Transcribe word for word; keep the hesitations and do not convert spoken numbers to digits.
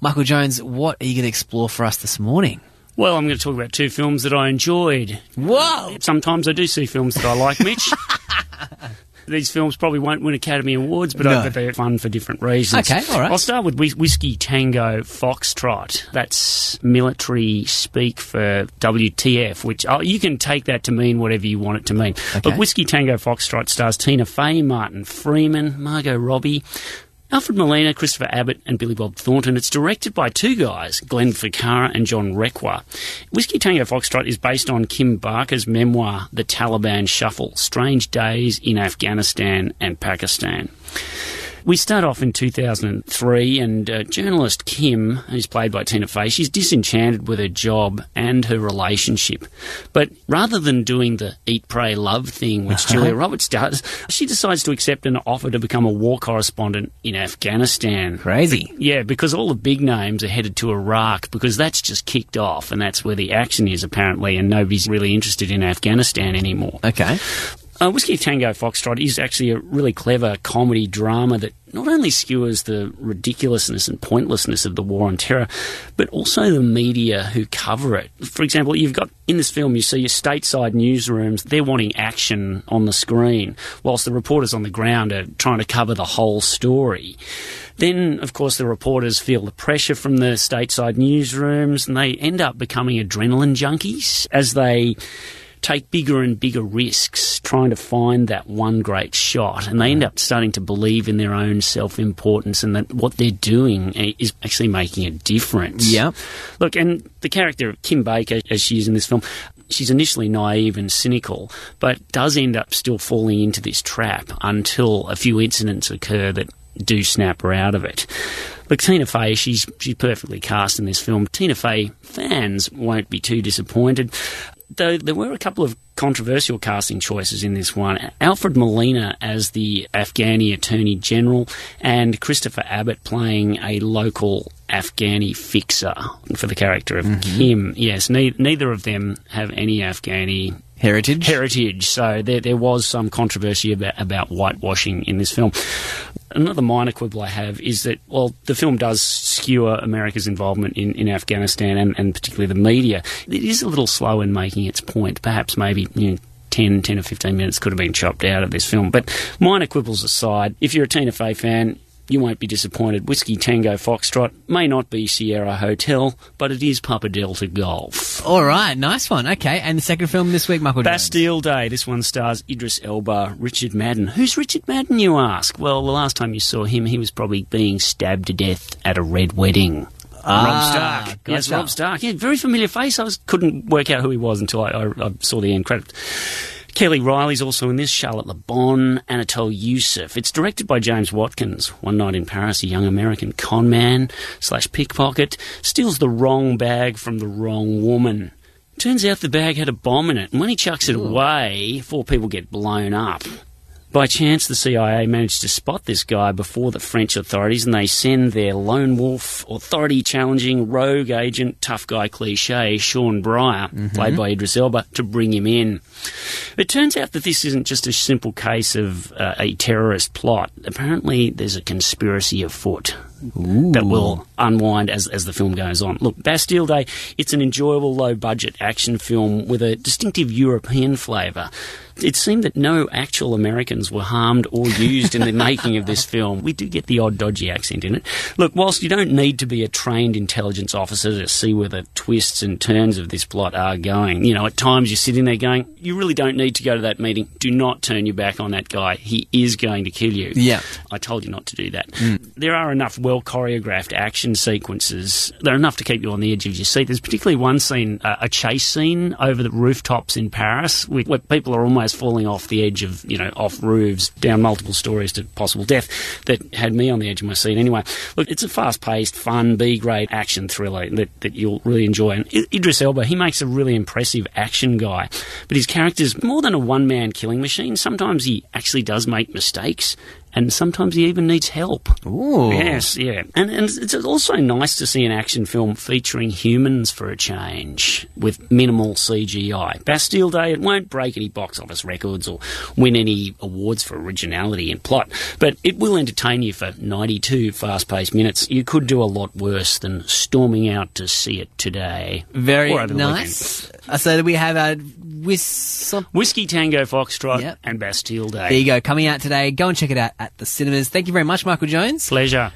Michael Jones, what are you going to explore for us this morning? Well, I'm going to talk about two films that I enjoyed. Whoa! Sometimes I do see films that I like, Mitch. These films probably won't win Academy Awards, but, No. I, but they're fun for different reasons. Okay, all right. I'll start with Whis- Whiskey Tango Foxtrot. That's military speak for W T F, which oh, you can take that to mean whatever you want it to mean. Okay. But Whiskey Tango Foxtrot stars Tina Fey, Martin Freeman, Margot Robbie, Alfred Molina, Christopher Abbott and Billy Bob Thornton. It's directed by two guys, Glenn Ficarra and John Requa. Whiskey Tango Foxtrot is based on Kim Barker's memoir, The Taliban Shuffle, Strange Days in Afghanistan and Pakistan. We start off in two thousand three, and uh, journalist Kim, who's played by Tina Fey, she's disenchanted with her job and her relationship. But rather than doing the eat, pray, love thing, which Uh-huh. Julia Roberts does, she decides to accept an offer to become a war correspondent in Afghanistan. Crazy. Yeah, because all the big names are headed to Iraq, because that's just kicked off, and that's where the action is, apparently, and nobody's really interested in Afghanistan anymore. Okay. Uh, Whiskey Tango Foxtrot is actually a really clever comedy drama that not only skewers the ridiculousness and pointlessness of the war on terror, but also the media who cover it. For example, you've got, in this film, you see your stateside newsrooms, they're wanting action on the screen, whilst the reporters on the ground are trying to cover the whole story. Then, of course, the reporters feel the pressure from the stateside newsrooms, and they end up becoming adrenaline junkies as they take bigger and bigger risks trying to find that one great shot, and they end up starting to believe in their own self-importance and that what they're doing is actually making a difference. Yeah. Look, and the character of Kim Baker, as she is in this film, she's initially naive and cynical, but does end up still falling into this trap until a few incidents occur that do snap her out of it. Look, Tina Fey, she's, she's perfectly cast in this film. Tina Fey fans won't be too disappointed. Though there were a couple of controversial casting choices in this one. Alfred Molina as the Afghani Attorney General and Christopher Abbott playing a local Afghani fixer for the character of Mm-hmm. Kim. Yes, ne- neither of them have any Afghani Heritage? heritage, so there there was some controversy about, about whitewashing in this film. Another minor quibble I have is that, well, the film does skewer America's involvement in, in Afghanistan and, and particularly the media. It is a little slow in making its point. Perhaps maybe, you know, ten, ten or fifteen minutes could have been chopped out of this film. But minor quibbles aside, if you're a Tina Fey fan, you won't be disappointed. Whiskey Tango Foxtrot may not be Sierra Hotel, but it is Papa Delta Golf. All right, nice one. Okay, and the second film this week, Michael Jones? Bastille Day. This one stars Idris Elba, Richard Madden. Who's Richard Madden, you ask? Well, the last time you saw him, he was probably being stabbed to death at a red wedding. Ah, Rob Stark. gotcha. Yes, Rob Stark. Yeah, very familiar face. I was, couldn't work out who he was until I, I, I saw the end credits. Kelly Riley's also in this, Charlotte Le Bon, Anatole Youssef. It's directed by James Watkins. One night in Paris, a young American con man slash pickpocket steals the wrong bag from the wrong woman. Turns out the bag had a bomb in it, and when he chucks it away, four people get blown up. By chance, the C I A managed to spot this guy before the French authorities, and they send their lone wolf, authority-challenging, rogue agent, tough guy cliché, Sean Breyer, mm-hmm. played by Idris Elba, to bring him in. It turns out that this isn't just a simple case of uh, a terrorist plot. Apparently, there's a conspiracy afoot. Ooh. That will unwind as as the film goes on. Look, Bastille Day, it's an enjoyable low-budget action film with a distinctive European flavour. It seemed that no actual Americans were harmed or used in the making of this film. We do get the odd dodgy accent in it. Look, whilst you don't need to be a trained intelligence officer to see where the twists and turns of this plot are going, you know, at times you're sitting there going, you really don't need to go to that meeting. Do not turn your back on that guy. He is going to kill you. Yeah. I told you not to do that. Mm. There are enough well-choreographed action sequences. They're enough to keep you on the edge of your seat. There's particularly one scene, uh, a chase scene over the rooftops in Paris, where, where people are almost falling off the edge of, you know, off roofs, down multiple stories to possible death, that had me on the edge of my seat anyway. Look, it's a fast-paced, fun, B-grade action thriller that, that you'll really enjoy. And Idris Elba, he makes a really impressive action guy, but his character's more than a one-man killing machine. Sometimes he actually does make mistakes, and sometimes he even needs help. Ooh. Yes, yeah. And, and it's also nice to see an action film featuring humans for a change, with minimal C G I. Bastille Day, it won't break any box office records or win any awards for originality and plot, but it will entertain you for ninety-two fast-paced minutes. You could do a lot worse than storming out to see it today. Very or over the nice. Uh, so we have a whis- Whiskey Tango Foxtrot Yep. and Bastille Day. There you go, coming out today. Go and check it out at the cinemas. Thank you very much, Michael Jones. Pleasure.